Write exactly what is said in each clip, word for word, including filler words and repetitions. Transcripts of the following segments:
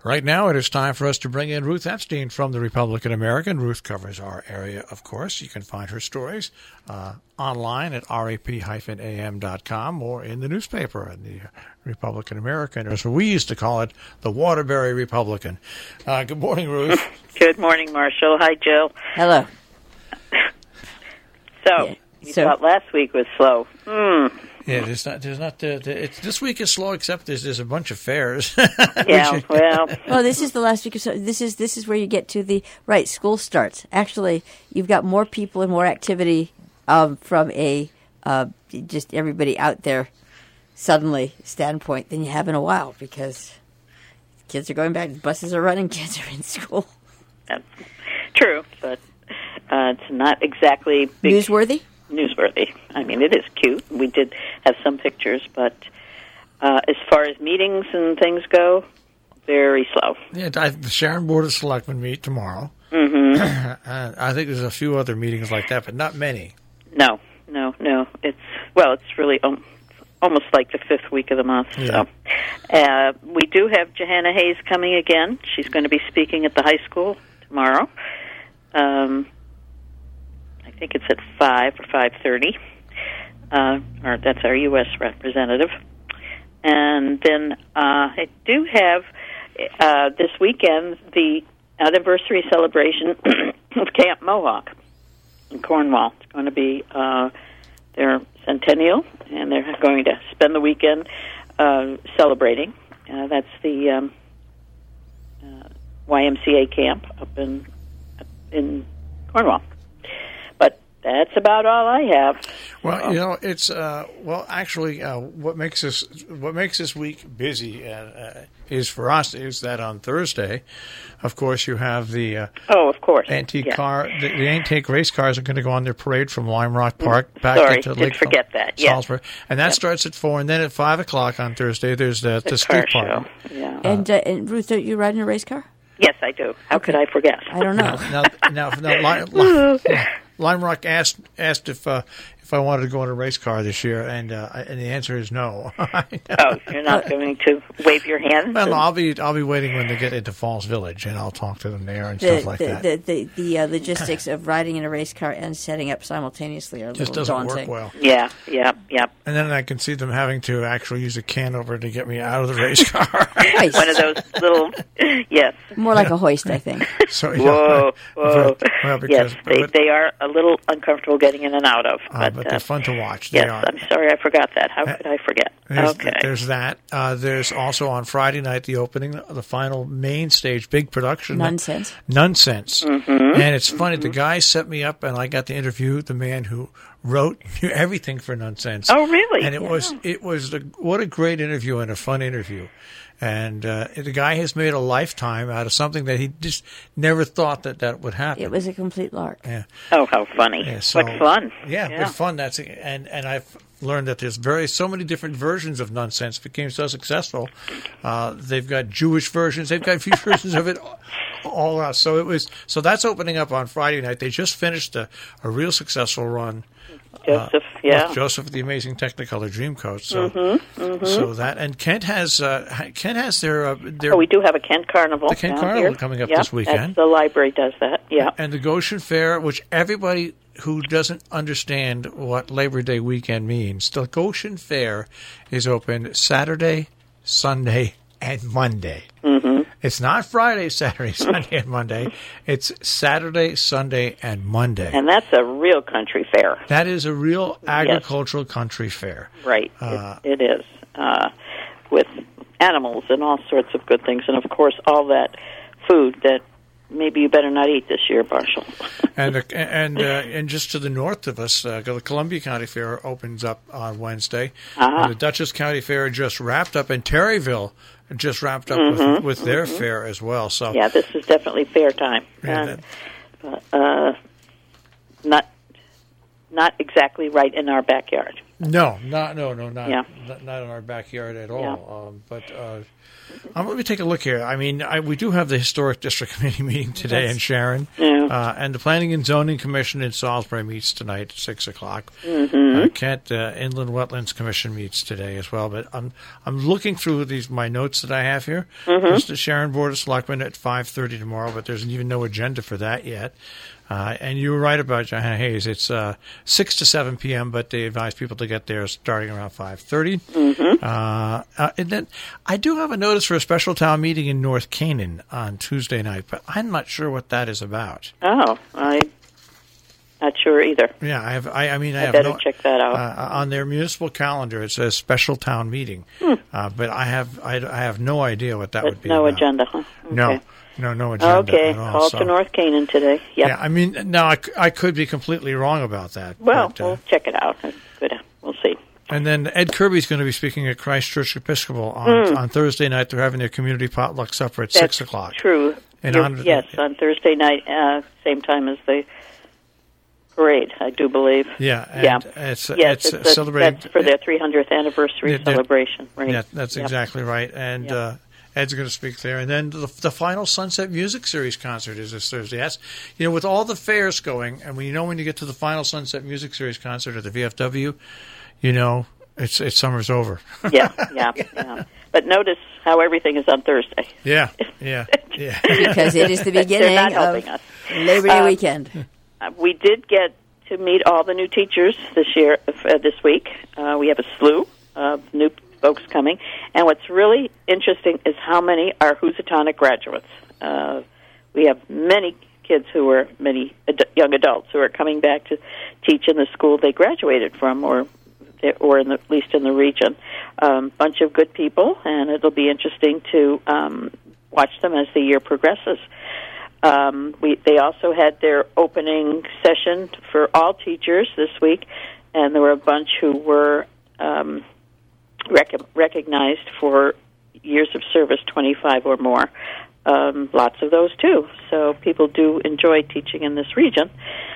Right now, it is time for us to bring in Ruth Epstein from the Republican American. Ruth covers our area, of course. You can find her stories uh, online at R A P A M dot com or in the newspaper in the Republican American, or as we used to call it, the Waterbury Republican. Uh, good morning, Ruth. Good morning, Marshall. Hi, Jill. Hello. So, Yeah. you So- thought last week was slow. Mm. Yeah, there's not. There's not. Uh, it's, this week is slow, except there's there's a bunch of fairs. Yeah, well, Well, this is the last week or so. This is this is where you get to the right. School starts. Actually, you've got more people and more activity um, from a uh, just everybody out there suddenly standpoint than you have in a while, because kids are going back, buses are running, kids are in school. that's true, but uh, it's not exactly big Newsworthy. newsworthy. I mean, it is cute. We did have some pictures, but uh, as far as meetings and things go, very slow. Yeah, I, the Sharon Board of Selectmen meet tomorrow. Mm-hmm. uh, I think there's a few other meetings like that, but not many. No, no, no. It's well, it's really um, almost like the fifth week of the month. Yeah. So, uh, we do have Johanna Hayes coming again. She's going to be speaking at the high school tomorrow. Um, I think it's at five or five thirty. Uh, or that's our U S representative. And then uh, I do have uh, this weekend the anniversary celebration of Camp Mohawk in Cornwall. It's going to be uh, their centennial, and they're going to spend the weekend uh, celebrating. Uh, that's the um, uh, Y M C A camp up in up in Cornwall. But that's about all I have. Well, you know, it's uh, well, actually, uh, what makes this what makes this week busy uh, uh, is for us is that on Thursday, of course, you have the uh, Oh, of course. antique Yeah. car. The, the antique race cars are going to go on their parade from Lime Rock Park back Sorry, into did Lake forget that, yeah. Salisbury, and that Yep. starts at four. And then at five o'clock on Thursday, there's the, the, The street car party. show. Yeah. And uh, and Ruth, don't you ride in a race car? Yes, I do. How could I forget? I don't know. Now, now, now, Lime, Lime, Lime Rock asked asked if uh, if I wanted to go in a race car this year, and uh, and the answer is no. Oh, you're not going to wave your hand? Well, no, I'll be I'll be waiting when they get into Falls Village, and I'll talk to them there and The stuff like the that. the the, the uh, logistics of riding in a race car and setting up simultaneously are a Just little doesn't daunting. work well. Yeah, yeah, yeah. And then I can see them having to actually use a canover to get me out of the race car. Hoist. One of those little, yes. More like a hoist, I think. so, yeah, Whoa, whoa. but- well, because, yes, they, but, they are a little uncomfortable getting in and out of. uh, But, but uh, they're fun to watch. They yes, are. I'm sorry I forgot that. How could I forget? There's, Okay. there's that. Uh, there's also on Friday night the opening, the final main stage, big production. Nonsense. Nonsense. Mm-hmm. And it's funny, the guy set me up, and I got to interview the man who wrote everything for Nonsense. Oh, really? And it was it was the, what a great interview and a fun interview. And uh, the guy has made a lifetime out of something that he just never thought that that would happen. It was a complete lark. Yeah. Oh, how funny. Yeah, so, what fun. Yeah, Yeah. what fun. That's and and I've learned that there's very so many different versions of Nonsense. Became so successful. Uh, they've got Jewish versions. They've got a few versions of it all out. So it was so that's opening up on Friday night. They just finished a, a real successful run. Joseph, uh, yeah. with Joseph the Amazing Technicolor Dreamcoat. So, Mm-hmm, mm-hmm. so that and Kent has uh, Kent has their uh, their Oh, we do have a Kent Carnival. The Kent down Carnival here. coming up Yep, this weekend. that's- the library does that, yeah. and the Goshen Fair, which everybody who doesn't understand what Labor Day weekend means, the Goshen Fair is open Saturday, Sunday, and Monday. Mm-hmm. It's not Friday, Saturday, Sunday, and Monday. It's Saturday, Sunday, and Monday. And that's a real country fair. That is a real agricultural country fair. Right, Uh, it, it is. Uh, with animals and all sorts of good things. And, of course, all that food that maybe you better not eat this year, Marshall. And uh, and uh, and just to the north of us, uh, the Columbia County Fair opens up on Wednesday. Uh-huh. And the Dutchess County Fair just wrapped up, and Terryville just wrapped up Mm-hmm, with, with their fair as well. So Yeah, this is definitely fair time. Yeah, And, uh, not not exactly right in our backyard. No, not no, no, not Yeah. not, not in our backyard at all. Yeah. Um, but uh, um, let me take a look here. I mean, I, we do have the Historic District Committee meeting today in Sharon, Yeah. uh, and the Planning and Zoning Commission in Salisbury meets tonight at six o'clock. Mm-hmm. Uh, Kent uh, Inland Wetlands Commission meets today as well. But I'm I'm looking through these my notes that I have here. Mm-hmm. There's the Sharon Board of Selectmen at five thirty tomorrow, but there's even no agenda for that yet. Uh, and you were right about Johanna Hayes. It's uh, six to seven p.m., but they advise people to get there starting around five thirty. Mm-hmm. Uh, uh, and then I do have a notice for a special town meeting in North Canaan on Tuesday night, but I'm not sure what that is about. Oh, I'm not sure either. Yeah, I have. I, I mean, I, I have better no, check that out. Uh, on their municipal calendar, it says special town meeting, Hmm. uh, but I have I, I have no idea what that But would be. no about. agenda, huh? Okay. No, no, no agenda. Okay, at all, call so. to North Canaan today. Yep. Yeah, I mean, now I, c- I could be completely wrong about that. Well, but, uh, we'll check it out. Good. We'll see. And then Ed Kirby's going to be speaking at Christchurch Episcopal on, Mm. on Thursday night. They're having their community potluck supper at That's six o'clock. True. In You're- honor of- yes, on Thursday night, uh, same time as the parade, I do believe. Yeah, and Yeah. it's Yes, it's, it's a- celebrating. that's for their three hundredth anniversary Yeah, they're- celebration, right? Yeah, that's Yep. exactly right. And Yep. uh, Ed's going to speak there. And then the, the final Sunset Music Series concert is this Thursday. That's, you know, with all the fairs going, and we know when you get to the final Sunset Music Series concert at the V F W, you know, it's it's summer's over. yeah, yeah, yeah. But notice how everything is on Thursday. Yeah, yeah, yeah. Because it is the They're beginning not of helping us. Labor Day Um, weekend. Uh, we did get to meet all the new teachers this year, uh, this week. Uh, we have a slew of new folks coming, and what's really interesting is how many are Housatonic graduates. Uh, we have many kids who are many ad- young adults who are coming back to teach in the school they graduated from, or or in the, at least in the region. Um, bunch of good people, and it'll be interesting to um, watch them as the year progresses. Um, we, they also had their opening session for all teachers this week, and there were a bunch who were um, rec- recognized for years of service, twenty-five or more. Um, lots of those, too. So people do enjoy teaching in this region.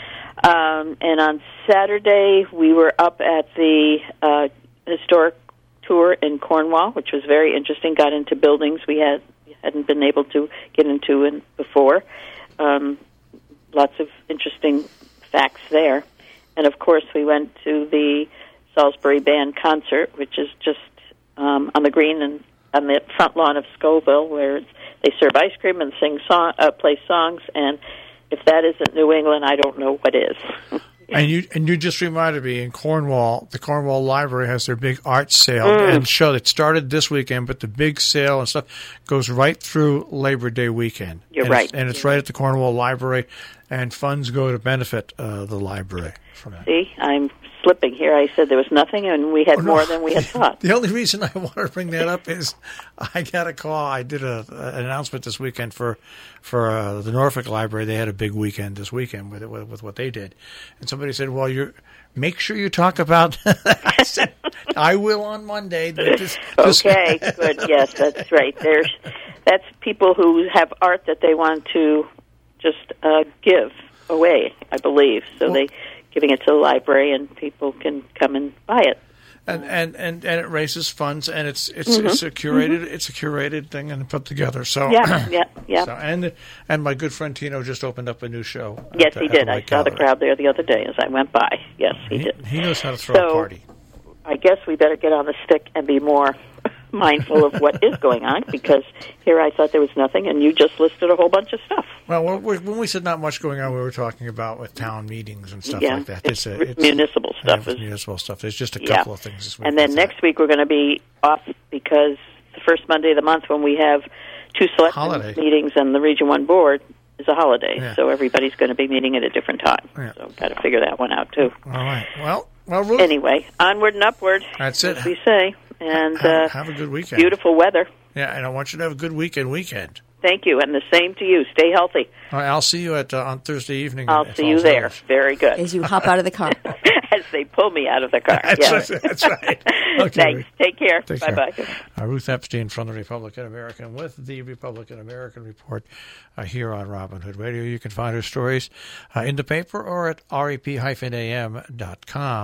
Um, and on Saturday, we were up at the uh, historic tour in Cornwall, which was very interesting. Got into buildings we had hadn't been able to get into in, before. Um, lots of interesting facts there. And, of course, we went to the Salisbury Band concert, which is just um, on the green and on the front lawn of Scoville, where it's, they serve ice cream and sing song, uh, play songs. And if that isn't New England, I don't know what is. And you and you just reminded me, in Cornwall, the Cornwall Library has their big art sale Mm. and show that started this weekend, but the big sale and stuff goes right through Labor Day weekend. You're and right. It's, and it's You're right right. at the Cornwall Library, and funds go to benefit uh, the library from that. See, I'm slipping here. I said there was nothing, and we had Oh, no. more than we had thought. The only reason I want to bring that up is I got a call. I did a, an announcement this weekend for for uh, the Norfolk Library. They had a big weekend this weekend with, with with what they did, and somebody said, "Well, you make sure you talk about." I said, "I will on Monday." But just- just- Okay, good. Yes, that's right. There's that's people who have art that they want to just uh, give away, I believe. So Well- they giving it to the library, and people can come and buy it. and, and, and, and it raises funds, and it's it's Mm-hmm. it's a curated it's a curated thing and put together. So Yeah, yeah, yeah. So, and and my good friend Tino just opened up a new show. at Yes, the- he at the did. I Lake saw the Gallery. crowd there the other day as I went by. Yes, he He, did. he knows how to throw So- a party. I guess we better get on the stick and be more mindful of what is going on, because here I thought there was nothing, and you just listed a whole bunch of stuff. Well, we're, we're, when we said not much going on, we were talking about with town meetings and stuff Yeah, like that. it's a, municipal yeah, stuff it's is- municipal stuff. There's just a Yeah. couple of things this week. And then That's next week we're going to be off because the first Monday of the month when we have two select Holiday. meetings and the Region one board is a holiday, Yeah. so everybody's going to be meeting at a different time. Yeah. So got to figure that one out too. it. All right. Well, well, Ruth, Anyway, onward and upward. That's it. as we say. And have, uh, have a good weekend. beautiful weather. Yeah, and I want you to have a good weekend. Weekend. Thank you, and the same to you. Stay healthy. All right, I'll see you at uh, on Thursday evening. I'll at see you Falls there. Village. Very good. As you hop out of the car. As they pull me out of the car. That's, yes. right, that's right. Okay, Thanks. Ruth. Take care. Take Bye care. bye. Uh, Ruth Epstein from the Republican American with the Republican American Report uh, here on Robin Hood Radio. You can find her stories uh, in the paper or at rep dash am dot com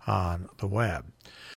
on the web.